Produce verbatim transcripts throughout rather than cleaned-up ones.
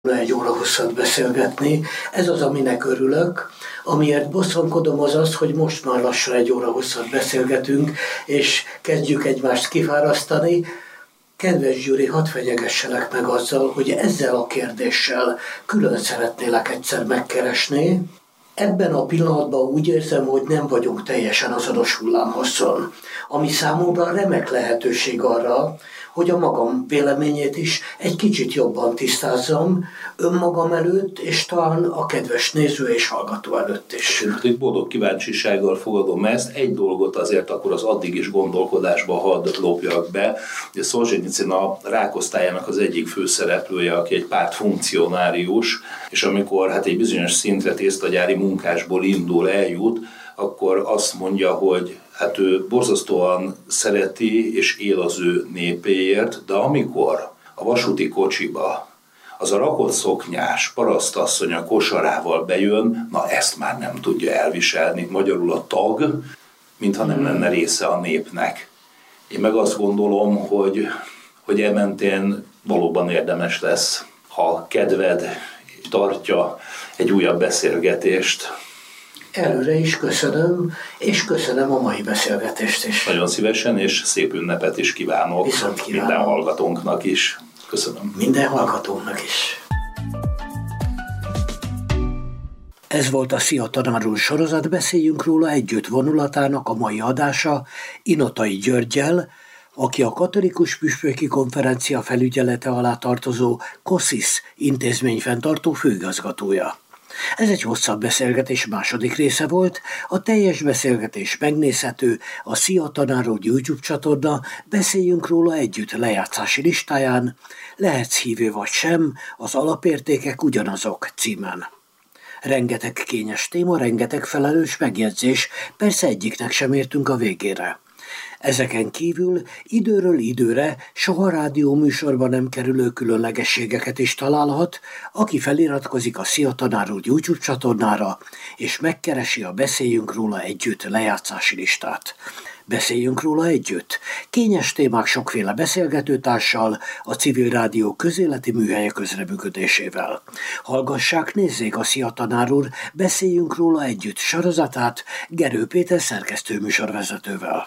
egy óra hosszat beszélgetni. Ez az, aminek örülök. Amiért bosszankodom, az az, hogy most már lassan egy óra hosszat beszélgetünk, és kezdjük egymást kifárasztani. Kedves Gyuri, hadd fenyegesselek meg azzal, hogy ezzel a kérdéssel külön szeretnélek egyszer megkeresni. Ebben a pillanatban úgy érzem, hogy nem vagyunk teljesen azonos hullámhosszon, ami számomra remek lehetőség arra, hogy a magam véleményét is egy kicsit jobban tisztázzam önmagam előtt, és talán a kedves néző és hallgató előtt is. Én boldog kíváncsisággal fogadom ezt. Egy dolgot azért akkor az addig is gondolkodásba hadd lopjak be. Szolzsenyicin a Rákosztályának az egyik főszereplője, aki egy pártfunkcionárius, és amikor hát egy bizonyos szintre tésztagyári munkásból indul, eljut, akkor azt mondja, hogy hát ő borzasztóan szereti és él az ő népéért, de amikor a vasúti kocsiba az a rakott szoknyás parasztasszony a kosarával bejön, na ezt már nem tudja elviselni. Magyarul a tag, mintha nem lenne része a népnek. Én meg azt gondolom, hogy, hogy ementén valóban érdemes lesz, ha kedved tartja egy újabb beszélgetést. Előre is köszönöm, és köszönöm a mai beszélgetést is. Nagyon szívesen, és szép ünnepet is kívánok. Viszont kívánok. Minden hallgatónknak is. Köszönöm. Minden hallgatónknak is. Ez volt a Szia Tanár úr sorozat, beszéljünk róla együtt vonulatának a mai adása Inotai Györggyel, aki a Katolikus Püspöki Konferencia felügyelete alá tartozó KOSZISZ intézményfenntartó főigazgatója. Ez egy hosszabb beszélgetés második része volt, a teljes beszélgetés megnézhető a Szia Tanár úr YouTube csatorna Beszéljünk róla együtt lejátszási listáján, lehetsz hívő vagy sem, az alapértékek ugyanazok címen. Rengeteg kényes téma, rengeteg felelős megjegyzés, persze egyiknek sem értünk a végére. Ezeken kívül időről időre soha rádióműsorban nem kerülő különlegességeket is találhat, aki feliratkozik a Szia Tanár úr YouTube csatornára, és megkeresi a Beszéljünk róla együtt lejátszási listát. Beszéljünk róla együtt. Kényes témák sokféle beszélgetőtársal, a civil rádió közéleti műhelye közreműködésével. Hallgassák, nézzék a Szia Tanár úr Beszéljünk róla együtt sorozatát Gerő Péter szerkesztő műsorvezetővel.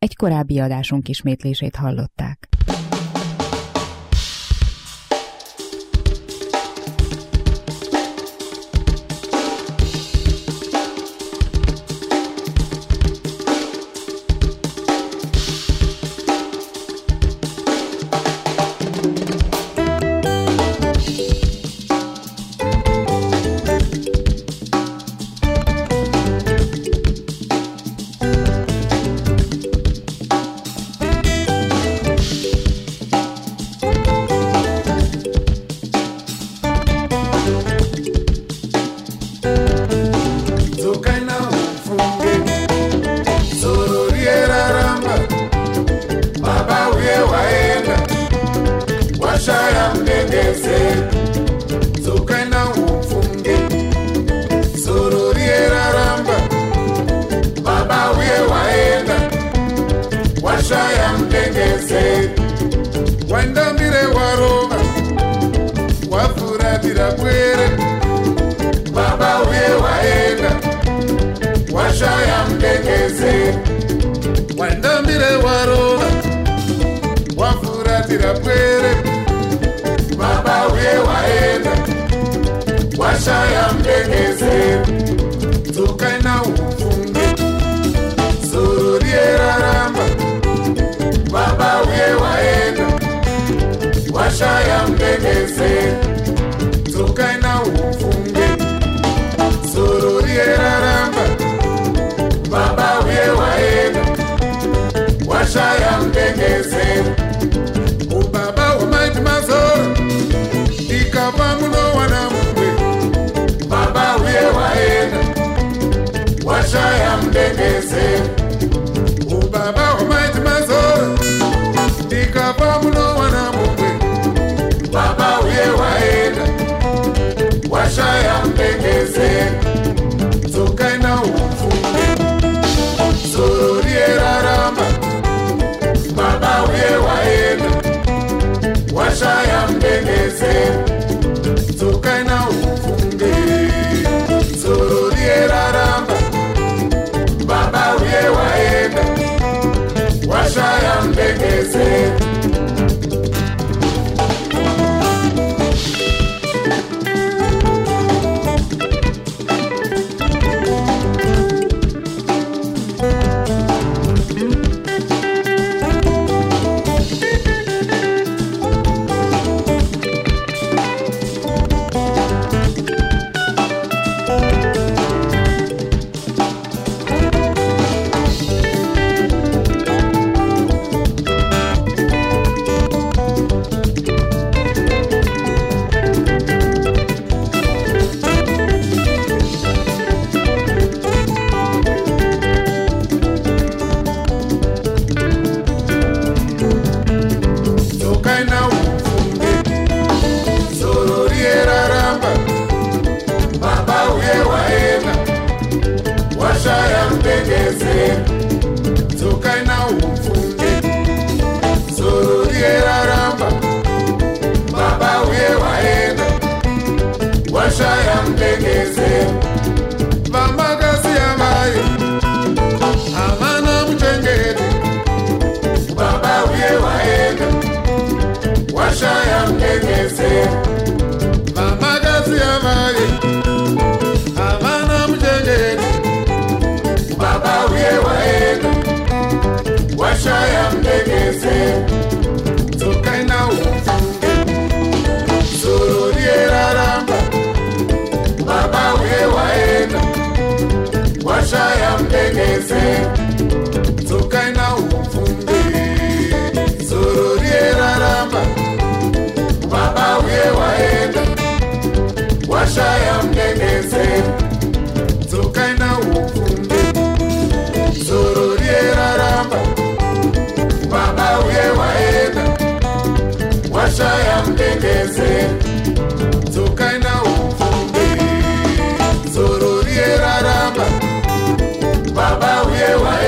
Egy korábbi adásunk ismétlését hallották. Baba, we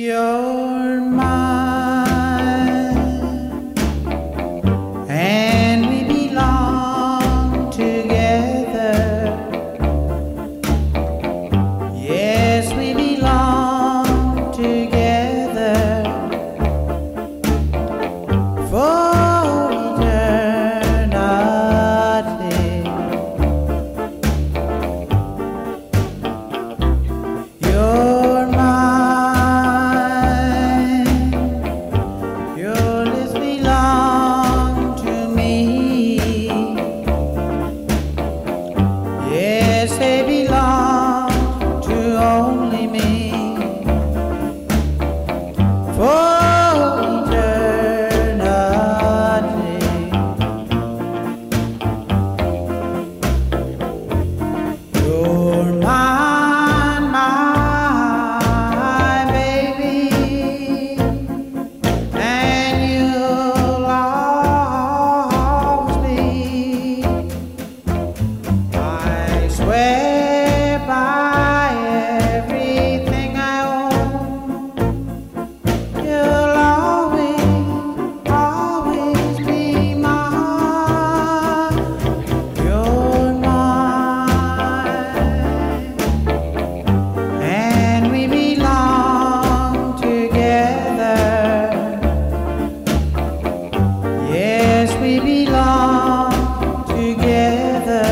You're mine, and we belong together. Yes, we belong together for eternity. You're mine, your lips belong to me. Yes, they belong to only me for eternity. You're mine, my baby, and you'll always be. I swear by everything I own, you'll always, always be mine. You're mine, and we belong together. Yes, we belong together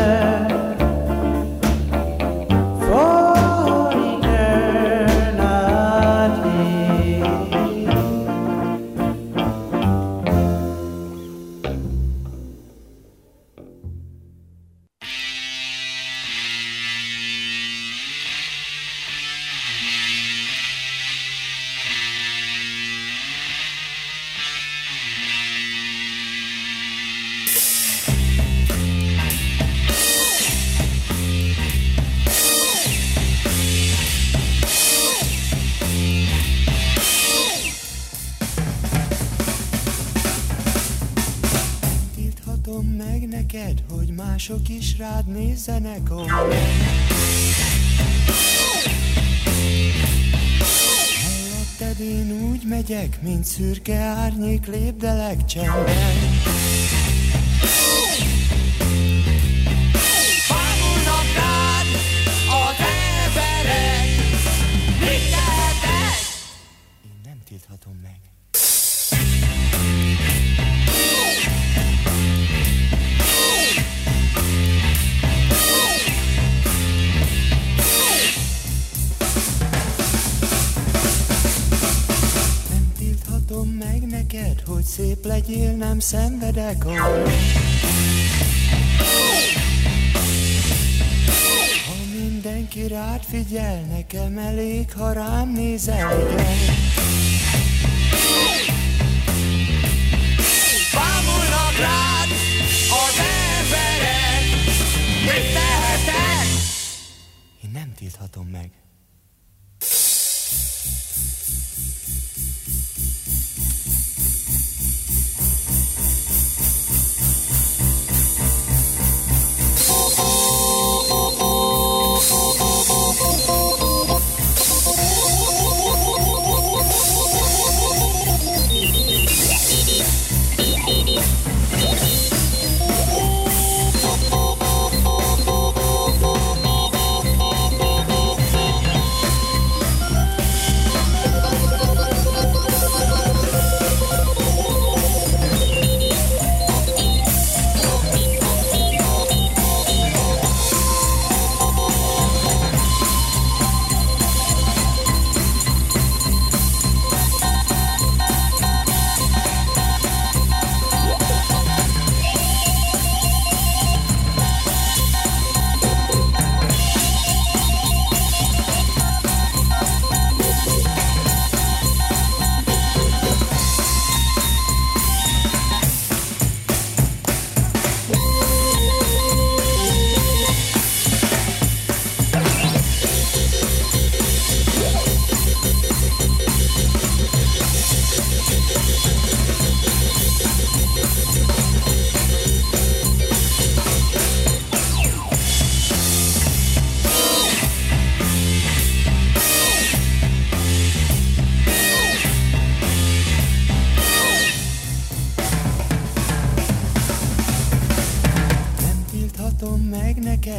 for eternity. Tilthatom meg neked, hogy mások is rád nézzenek, ó. Helyetted én úgy megyek, mint szürke árnyék, lépdelek csendben. Bámulnak rád az emberek, mit tehetek? Én nem tilthatom meg. Nem tilthatom meg neked, hogy szép legyél, nem szenvedek, ó. Ha mindenki rád figyel, nekem elég, ha rám nézel, igen. Bámulnak rád az emberek, mit tehetek? Én nem tilthatom meg.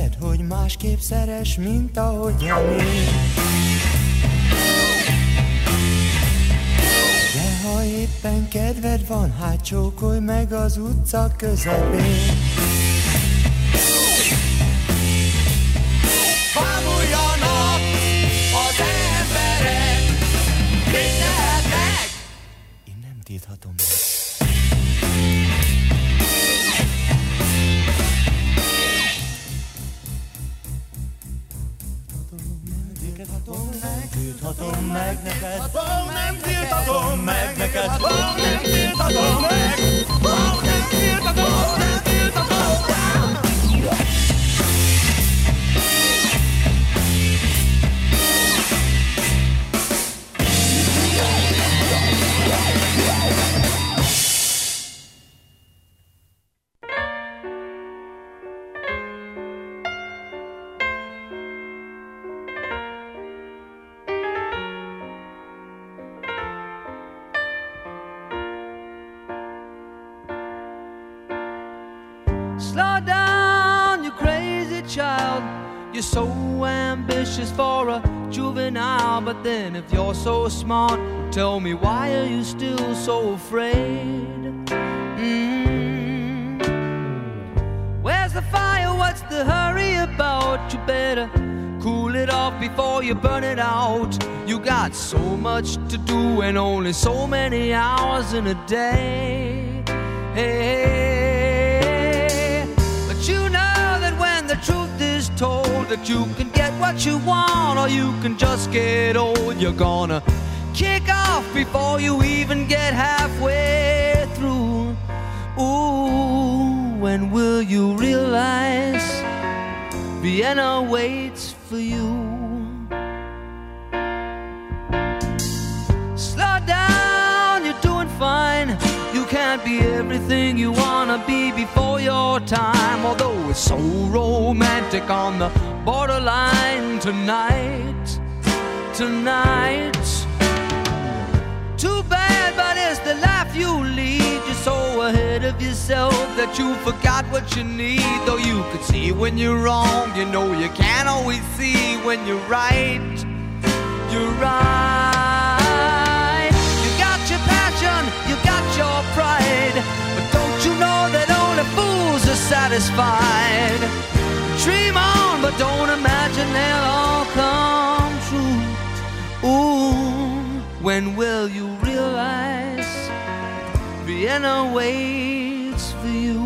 neked, hogy másképp szeress, mint ahogyan én. De ha éppen kedved van, hát csókolj meg az utca közepén. Bámuljanak az emberek, mit tehetnek? Én nem tilthatom meg. Tilthatom meg neked, ó, nem tilthatom meg neked, ó, nem tilthatom meg, ó, nem tilthatom, nem tilthatom meg. Slow down, you crazy child. You're so ambitious for a juvenile, but then if you're so smart, tell me, why are you still so afraid? Mm. Where's the fire? What's the hurry about? You better cool it off before you burn it out. You got so much to do and only so many hours in a day. Hey, but you know that when the truth is told, that you can get what you want or you can just get old. You're gonna kick off before you even get halfway through. Ooh, when will you realize Vienna waits for you? Slow down, you're doing fine. You can't be everything you wanna be before your time. Although it's so romantic on the borderline tonight, tonight. Too bad, but it's the life you lead. You're so ahead of yourself that you forgot what you need. Though you could see when you're wrong, you know you can't always see when you're right. You're right. You got your passion, you got your pride, but don't you know that only fools are satisfied? Dream on, but don't imagine they'll all come true. Ooh, when will you realize Vienna waits for you?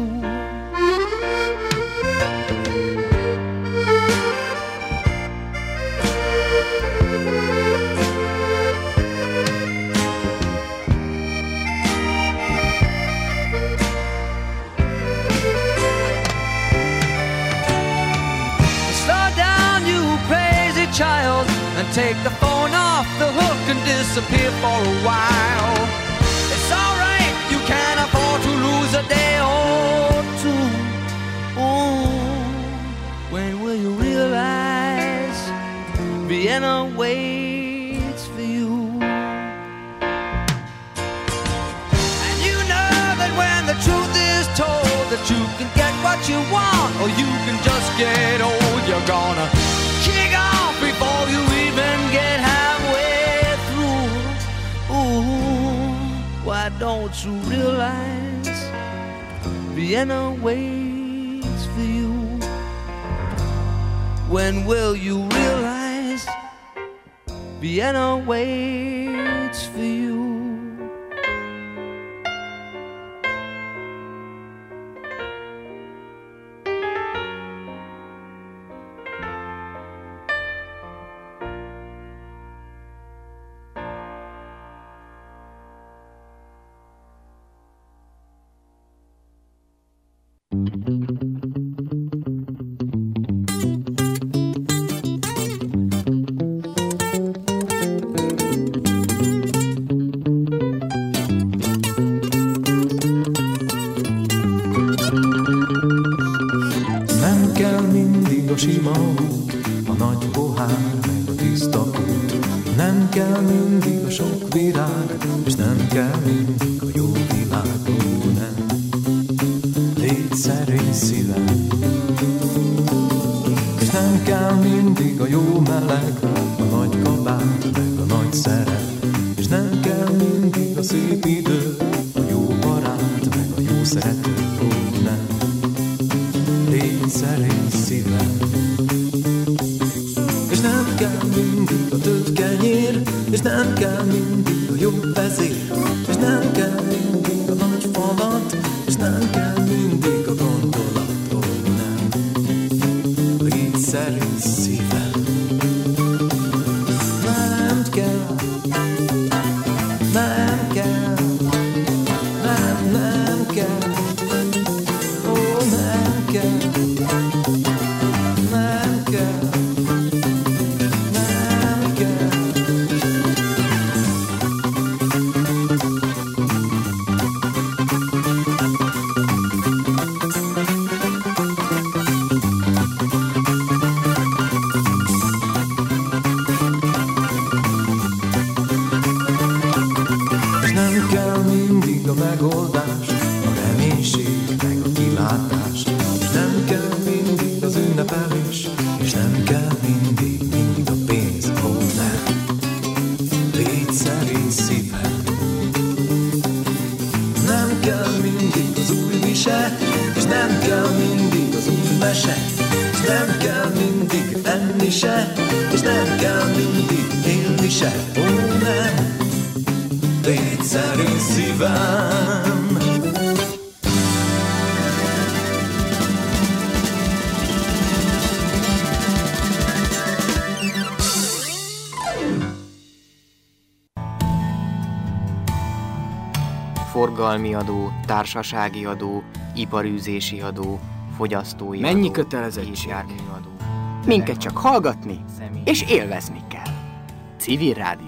Slow down, you crazy child, and take the phone off the hook and disappear for a while. It's alright, you can't afford to lose a day or two. Ooh, when will you realize Vienna waits for you? And you know that when the truth is told, that you can get what you want or you can just get old. You're gonna kick off before you even get halfway through. Ooh, why don't you realize Vienna waits for you? When will you realize Vienna waits for you? Nem kell mindig a sima út, a nagy pohár meg a tiszta út. Nem kell mindig a sok virág, és nem kell mindig a jó világ. Ó, nem. Légy szerény szívem, nem kell mindig a jó meleg, a nagy kabát, meg a nagy szerep, és nem kell mindig a szép idő, a jó barát, meg a jó szerető. Ó, nem, légy szerény szívem. És nem kell mindig a több kenyér, és nem kell mindig a jobb vezér, és nem kell mindig a nagy falat, és nem kell mindig a gondolat. Ó, nem, légy szerény szívem. Nem kell, nem kell, nem, nem kell, ó, nem kell, nem kell. Megoldás, a reménység, meg a kilátás, és nem kell mindig az ünnepelés, és nem kell mindig, mindig a pénz. Ó, nem, légy szerény szívem. Nem kell mindig az új mise, és nem kell mindig az új mese, és nem kell mindig enni se, és nem kell mindig élni se. Ó, nem, légy szerény szívem. Forgalmi adó, társasági adó, iparűzési adó, fogyasztói Mennyi adó, kötelezettség? járműadó. Minket csak hallgatni és élvezni kell. Civil rádióadó.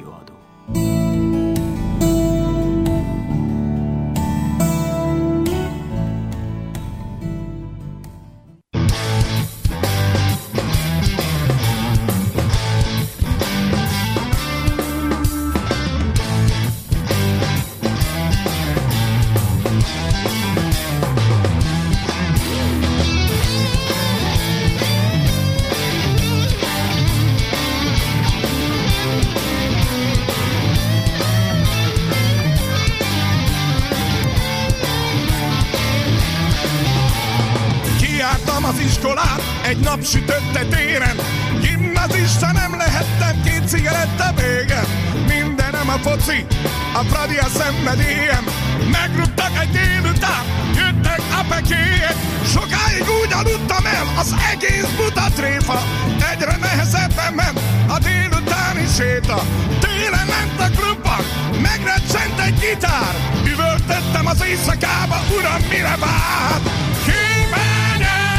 Egy napsütötte téren, gimnazista nem lehettem, két cigaretta vége. Mindenem a foci, a fradi a szenvedélyem. Megrúgtak egy délután, jöttek a pekélyek. Sokáig úgy aludtam el, az egész buta tréfa. Egyre nehezebben ment a délutáni séta. Télen ment a klubban, megrecsent egy gitár. Üvöltöttem az éjszakába, uram, mire vár?